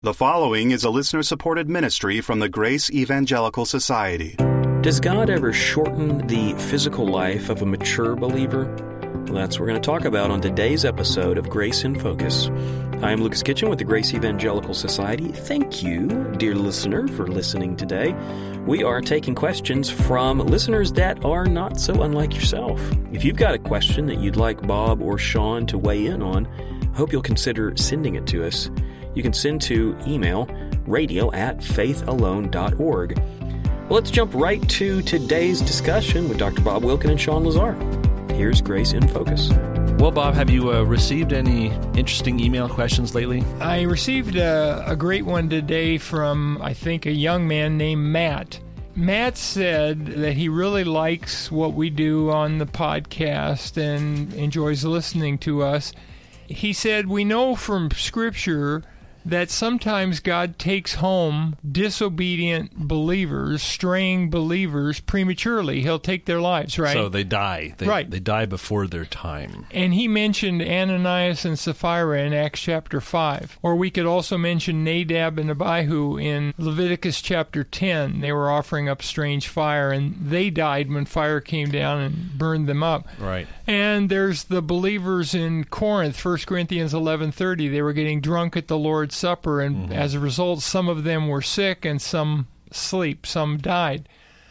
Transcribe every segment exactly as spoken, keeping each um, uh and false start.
The following is a listener-supported ministry from the Grace Evangelical Society. Does God ever shorten the physical life of a mature believer? Well, that's what we're going to talk about on today's episode of Grace in Focus. I am Lucas Kitchen with the Grace Evangelical Society. Thank you, dear listener, for listening today. We are taking questions from listeners that are not so unlike yourself. If you've got a question that you'd like Bob or Sean to weigh in on, I hope you'll consider sending it to us. You can send to email radio at faithalone dot org. Well, let's jump right to today's discussion with Doctor Bob Wilkin and Sean Lazar. Here's Grace in Focus. Well, Bob, have you uh, received any interesting email questions lately? I received a, a great one today from, I think, a young man named Matt. Matt said that he really likes what we do on the podcast and enjoys listening to us. He said, we know from Scripture that sometimes God takes home disobedient believers, straying believers, prematurely. He'll take their lives, right? So they die. They, right. They die before their time. And he mentioned Ananias and Sapphira in Acts chapter five. Or we could also mention Nadab and Abihu in Leviticus chapter ten. They were offering up strange fire, and they died when fire came down and burned them up. Right. And there's the believers in Corinth, First Corinthians eleven thirty. They were getting drunk at the Lord's Supper, and mm-hmm. as a result, some of them were sick and some sleep, some died.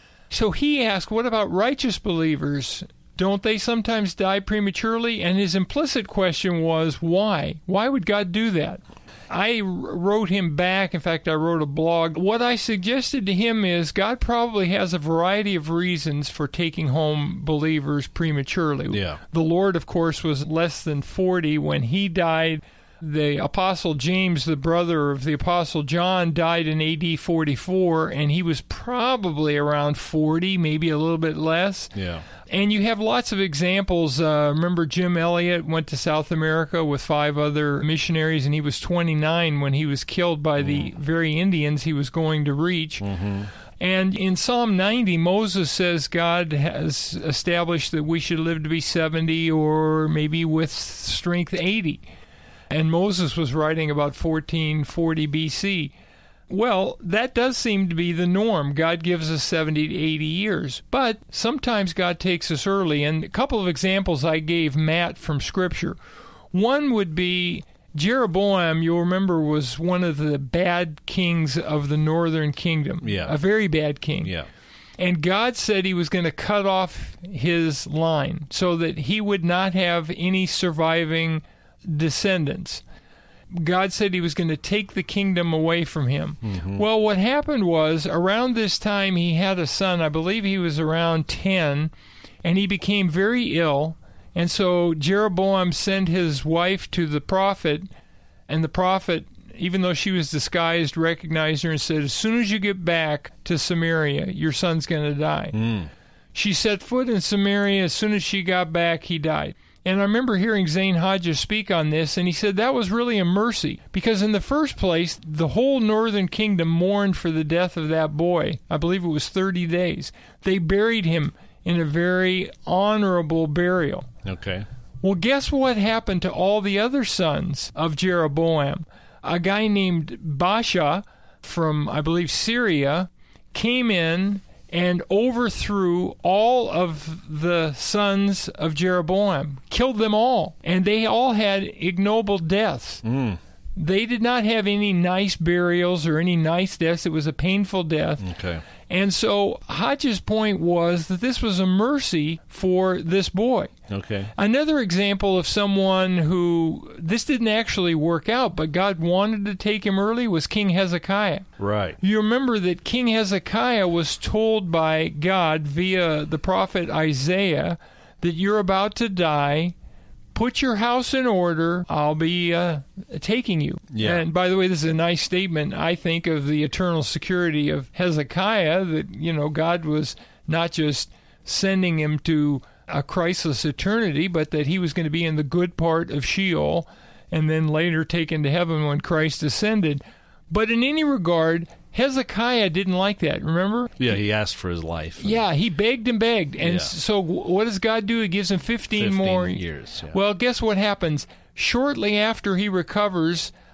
So he asked, what about righteous believers? Don't they sometimes die prematurely? And his implicit question was, why? Why would God do that? I wrote him back. In fact, I wrote a blog. What I suggested to him is God probably has a variety of reasons for taking home believers prematurely. Yeah. The Lord, of course, was less than forty when he died. The Apostle James, the brother of the Apostle John, died in A D forty-four, and he was probably around forty, maybe a little bit less. Yeah. And you have lots of examples. Uh, remember Jim Elliot went to South America with five other missionaries, and he was twenty-nine when he was killed by the very Indians he was going to reach. Mm-hmm. And in Psalm ninety, Moses says God has established that we should live to be seventy or maybe with strength eighty. And Moses was writing about fourteen forty B C. Well, that does seem to be the norm. God gives us seventy to eighty years. But sometimes God takes us early. And a couple of examples I gave Matt from Scripture. One would be Jeroboam, you'll remember, was one of the bad kings of the northern kingdom. Yeah. A very bad king. Yeah. And God said he was going to cut off his line so that he would not have any surviving descendants. God said he was going to take the kingdom away from him. Mm-hmm. Well, what happened was, around this time, he had a son. I believe he was around ten, and he became very ill. And so Jeroboam sent his wife to the prophet, and the prophet, even though she was disguised, recognized her and said, as soon as you get back to Samaria, your son's going to die. Mm. She set foot in Samaria. As soon as she got back, he died. And I remember hearing Zane Hodges speak on this, and he said that was really a mercy, because in the first place, the whole northern kingdom mourned for the death of that boy. I believe it was thirty days. They buried him in a very honorable burial. Okay. Well, guess what happened to all the other sons of Jeroboam? A guy named Baasha from, I believe, Syria came in and overthrew all of the sons of Jeroboam, killed them all, and they all had ignoble deaths. Mm. They did not have any nice burials or any nice deaths. It was a painful death. Okay. And so Hodges' point was that this was a mercy for this boy. Okay. Another example of someone who, this didn't actually work out, but God wanted to take him early, was King Hezekiah. Right. You remember that King Hezekiah was told by God via the prophet Isaiah that you're about to die. Put your house in order, I'll be uh, taking you. Yeah. And by the way, this is a nice statement, I think, of the eternal security of Hezekiah, that, you know, God was not just sending him to a Christless eternity, but that he was going to be in the good part of Sheol and then later taken to heaven when Christ ascended. But in any regard, Hezekiah didn't like that, remember? Yeah, he asked for his life. Yeah, he begged and begged. And yeah. so what does God do? He gives him fifteen, fifteen more years. Yeah. Well, guess what happens? Shortly after he recovers,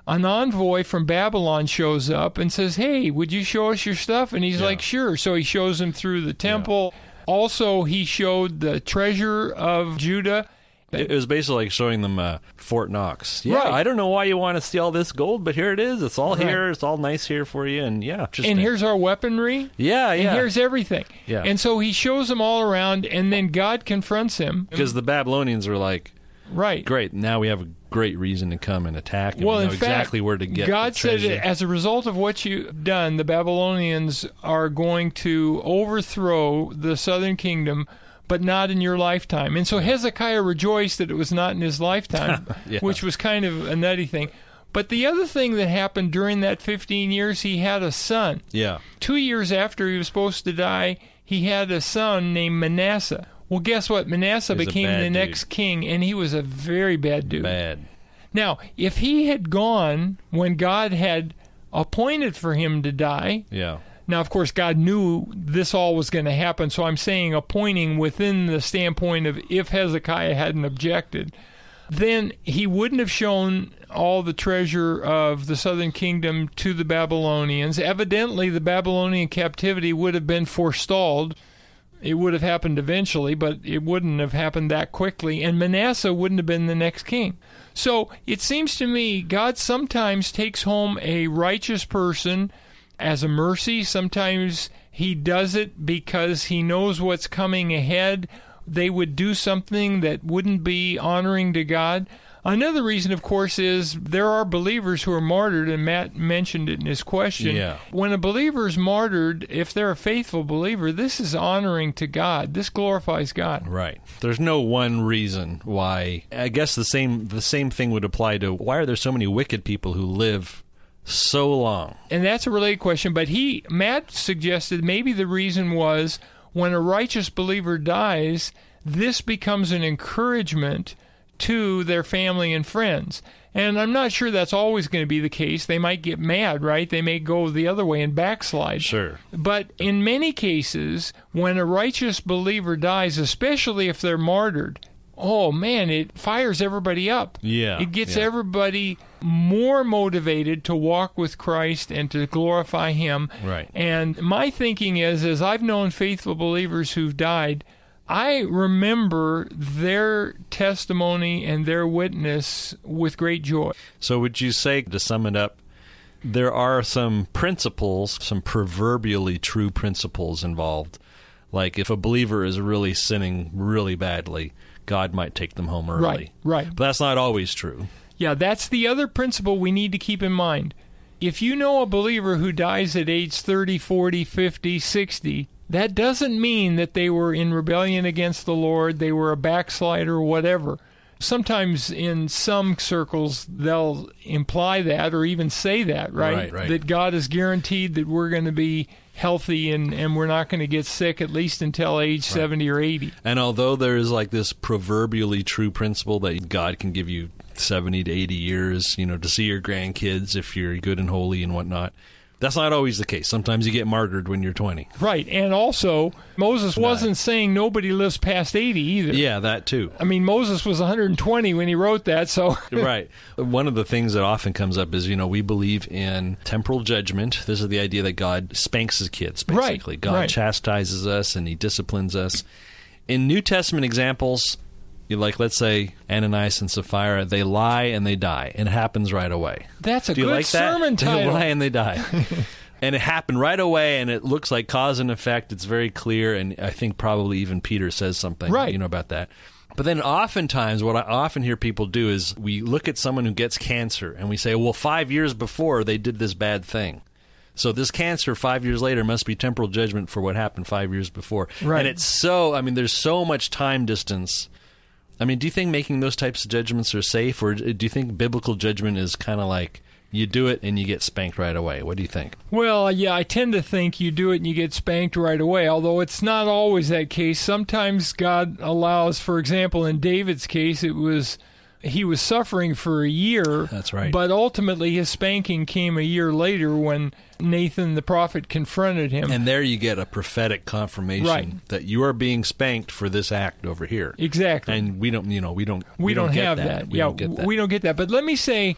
an envoy from Babylon shows up and says, hey, would you show us your stuff? And he's Yeah. like, sure. So he shows him through the temple. Also, he showed the treasure of Judah. It was basically like showing them uh, Fort Knox. Yeah, Right. I don't know why you want to see all this gold, but here it is. It's all Right. here. It's all nice here for you. And yeah, just And here's our weaponry. yeah, And yeah. here's everything. Yeah. And so he shows them all around, and then God confronts him. Because the Babylonians were like, Right. great, now we have a great reason to come and attack, and Well, we know in fact, exactly where to get God the said, treasure. as a result of what you've done, the Babylonians are going to overthrow the southern kingdom, but not in your lifetime. And so Hezekiah rejoiced that it was not in his lifetime, Yeah. which was kind of a nutty thing. But the other thing that happened during that fifteen years, he had a son. Yeah. Two years after he was supposed to die, he had a son named Manasseh. Well, guess what? Manasseh He's a became bad the dude. next king, and he was a very bad dude. Bad. Now, if he had gone when God had appointed for him to die, Yeah. now, of course, God knew this all was going to happen, so I'm saying appointing within the standpoint of if Hezekiah hadn't objected, then he wouldn't have shown all the treasure of the southern kingdom to the Babylonians. Evidently, the Babylonian captivity would have been forestalled. It would have happened eventually, but it wouldn't have happened that quickly, and Manasseh wouldn't have been the next king. So it seems to me God sometimes takes home a righteous person as a mercy. Sometimes he does it because he knows what's coming ahead. They would do something that wouldn't be honoring to God. Another reason, of course, is there are believers who are martyred, and Matt mentioned it in his question. Yeah. When a believer is martyred, if they're a faithful believer, this is honoring to God. This glorifies God. Right. There's no one reason why. I guess the same the same thing would apply to why are there so many wicked people who live so long? And that's a related question, but he, Matt suggested maybe the reason was when a righteous believer dies, this becomes an encouragement to their family and friends. And I'm not sure that's always going to be the case. They might get mad, right? They may go the other way and backslide. Sure. But in many cases, when a righteous believer dies, especially if they're martyred, oh man, it fires everybody up. Yeah, It gets yeah. everybody more motivated to walk with Christ and to glorify Him. Right. And my thinking is, as I've known faithful believers who've died, I remember their testimony and their witness with great joy. So would you say, to sum it up, there are some principles, some proverbially true principles involved? Like if a believer is really sinning really badly, God might take them home early. Right, right. But that's not always true. Yeah, that's the other principle we need to keep in mind. If you know a believer who dies at age thirty, forty, fifty, sixty, that doesn't mean that they were in rebellion against the Lord, they were a backslider, or whatever. Sometimes in some circles they'll imply that or even say that, right? Right, right. That God is guaranteed that we're going to be healthy and, and we're not going to get sick at least until age seventy or eighty. And although there is like this proverbially true principle that God can give you seventy to eighty years, you know, to see your grandkids if you're good and holy and whatnot, that's not always the case. Sometimes you get martyred when you're twenty. Right, and also Moses wasn't saying nobody lives past eighty either. Yeah, that too. I mean, Moses was one hundred twenty when he wrote that, so... Right. One of the things that often comes up is, you know, we believe in temporal judgment. This is the idea that God spanks his kids, basically. Right, God right. chastises us and he disciplines us. In New Testament examples, you like, let's say, Ananias and Sapphira, they lie and they die, and it happens right away. That's a Do you good like that? sermon They title. lie and they die. And it happened right away, and it looks like cause and effect. It's very clear, and I think probably even Peter says something Right. you know, about that. But then oftentimes what I often hear people do is we look at someone who gets cancer, and we say, well, five years before they did this bad thing. So this cancer five years later must be temporal judgment for what happened five years before. Right. And it's so, I mean, there's so much time distance. I mean, do you think making those types of judgments are safe, or do you think biblical judgment is kind of like you do it and you get spanked right away? What do you think? Well, yeah, I tend to think you do it and you get spanked right away, although it's not always that case. Sometimes God allows, for example, in David's case, it was he was suffering for a year. That's right. But ultimately his spanking came a year later when Nathan the prophet confronted him. And there you get a prophetic confirmation Right. that you are being spanked for this act over here. Exactly. And we don't, you know, we don't, we, don't, get have that. that. We yeah, don't get that. we don't get that. But let me say,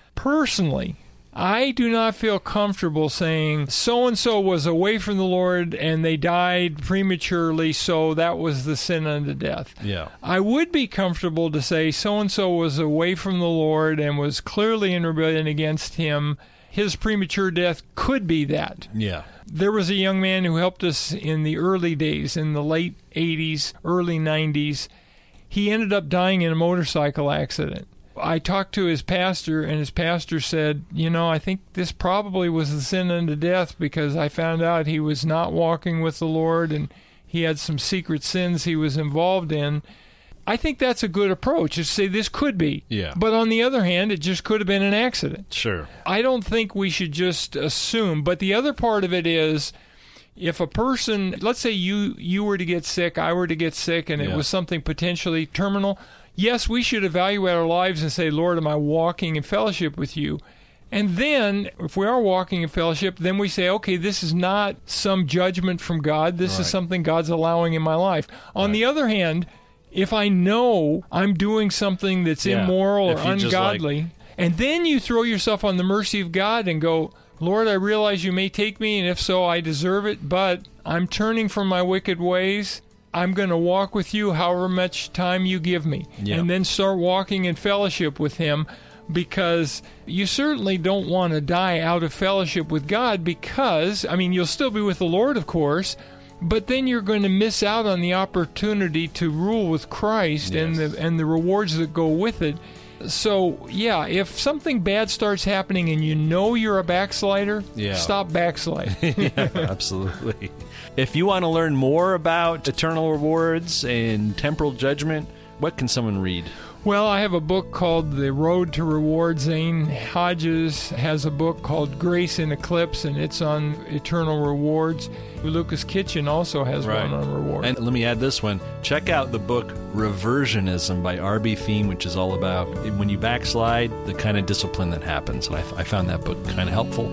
Personally, I do not feel comfortable saying so-and-so was away from the Lord and they died prematurely, so that was the sin unto death. Yeah. I would be comfortable to say so-and-so was away from the Lord and was clearly in rebellion against him. His premature death could be that. Yeah. There was a young man who helped us in the early days, in the late eighties, early nineties. He ended up dying in a motorcycle accident. I talked to his pastor, and his pastor said, you know, I think this probably was the sin unto death, because I found out he was not walking with the Lord and he had some secret sins he was involved in. I think that's a good approach, is to say this could be. Yeah. But on the other hand, it just could have been an accident. Sure. I don't think we should just assume. But the other part of it is, if a person, let's say you, you were to get sick, I were to get sick, and Yeah. it was something potentially terminal, yes, we should evaluate our lives and say, Lord, am I walking in fellowship with you? And then, if we are walking in fellowship, then we say, okay, this is not some judgment from God. This Right. is something God's allowing in my life. On Right. the other hand, if I know I'm doing something that's Yeah. immoral or If you just, ungodly, and then you throw yourself on the mercy of God and go, Lord, I realize you may take me, and if so, I deserve it, but I'm turning from my wicked ways. I'm going to walk with you however much time you give me. Yeah. And then start walking in fellowship with him, because you certainly don't want to die out of fellowship with God, because, I mean, you'll still be with the Lord, of course, but then you're going to miss out on the opportunity to rule with Christ and Yes. the and the rewards that go with it. So, yeah, if something bad starts happening and you know you're a backslider, Yeah. stop backsliding. Yeah, absolutely. If you want to learn more about eternal rewards and temporal judgment, what can someone read? Well, I have a book called The Road to Reward. Zane Hodges has a book called Grace in Eclipse, and it's on eternal rewards. Lucas Kitchen also has one on rewards. And let me add this one. Check out the book Reversionism by R B Thiem, which is all about when you backslide, the kind of discipline that happens. And I, I found that book kind of helpful.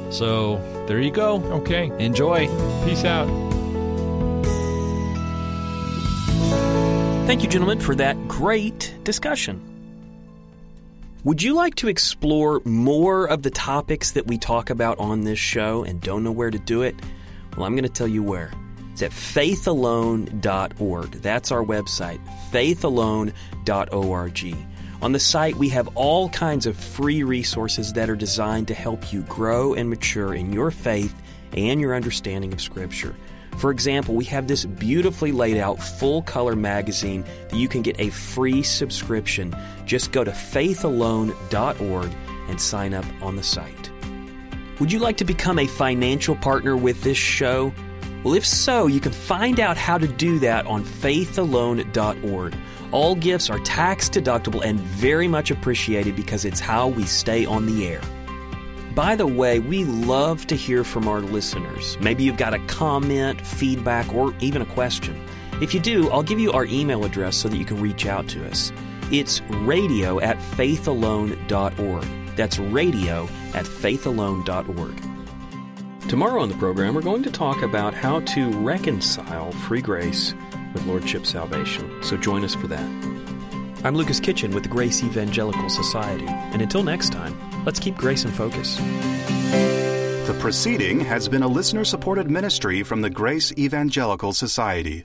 So there you go. Okay. Enjoy. Peace out. Thank you, gentlemen, for that great discussion. Would you like to explore more of the topics that we talk about on this show and don't know where to do it? Well, I'm going to tell you where. It's at faith alone dot org. That's our website, faith alone dot org. On the site, we have all kinds of free resources that are designed to help you grow and mature in your faith and your understanding of Scripture. For example, we have this beautifully laid out full-color magazine that you can get a free subscription. Just go to faith alone dot org and sign up on the site. Would you like to become a financial partner with this show? Well, if so, you can find out how to do that on faith alone dot org. All gifts are tax-deductible and very much appreciated because it's how we stay on the air. By the way, we love to hear from our listeners. Maybe you've got a comment, feedback, or even a question. If you do, I'll give you our email address so that you can reach out to us. It's radio at faith alone dot org. That's radio at faith alone dot org. Tomorrow on the program, we're going to talk about how to reconcile free grace with Lordship salvation. So join us for that. I'm Lucas Kitchen with the Grace Evangelical Society. And until next time, let's keep grace in focus. The proceeding has been a listener-supported ministry from the Grace Evangelical Society.